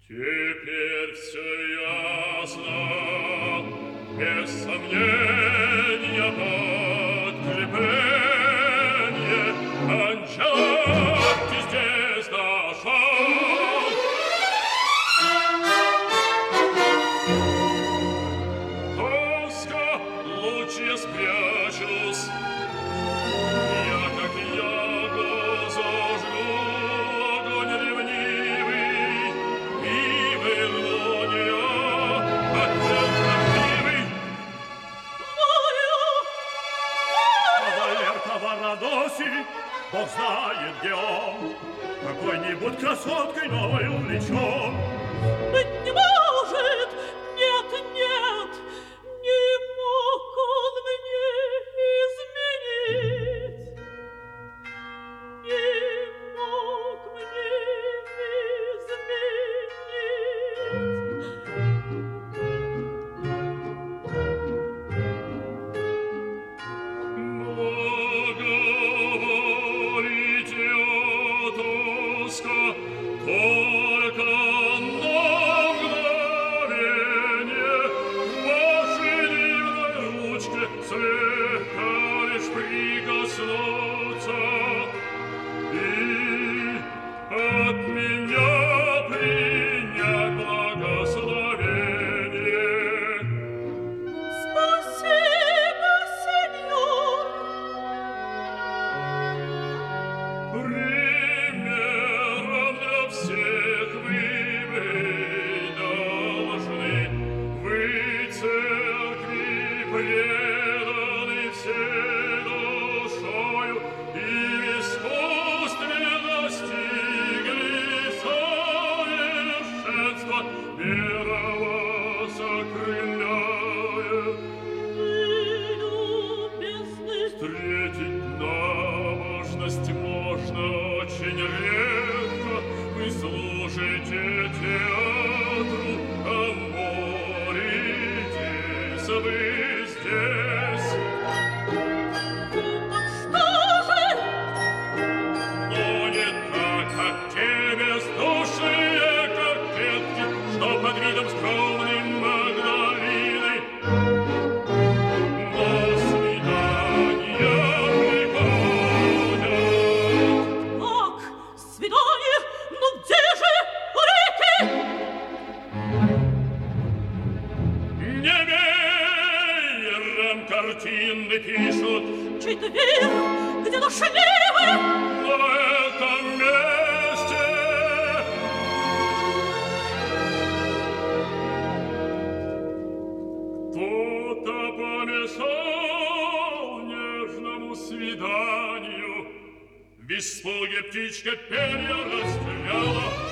Теперь все ясно, без сомнения, подкрепление. Анчарки здесь нашел. Тоска, лучше я спрячусь. Я, как яго, зажгу огонь ревнивый, и верну я ответ правдивый. Кавалер Каварадоси, Бог знает, где он, какой-нибудь красоткой новой увлечен. Быть не может! Нет, нет! Не мог он мне изменить! Не мог мне Говорите, о тоска, только на мгновение вашей дивной ручке слегка лишь прикоснуться и от меня принять благословение. Спасибо, сеньор! Примером для всех вы быть должны. Вы церкви преданы всей душою и в искусстве достигли совершенства, вера вас окрыляет. Вы любезны! Встретить набожность можно очень редко. Вы служите театру, а молитесь вы здесь. Так что же? Но не так, как те бездушные кокетки, что под видом скромным Магдалины на свидания приходят. Как? Свидание? Ну где же реки? Невеером картины пишут Четверг, где нашли вы? на этом месте. Кто-то помешал нежному свиданию. В испуге птичка перья растеряла.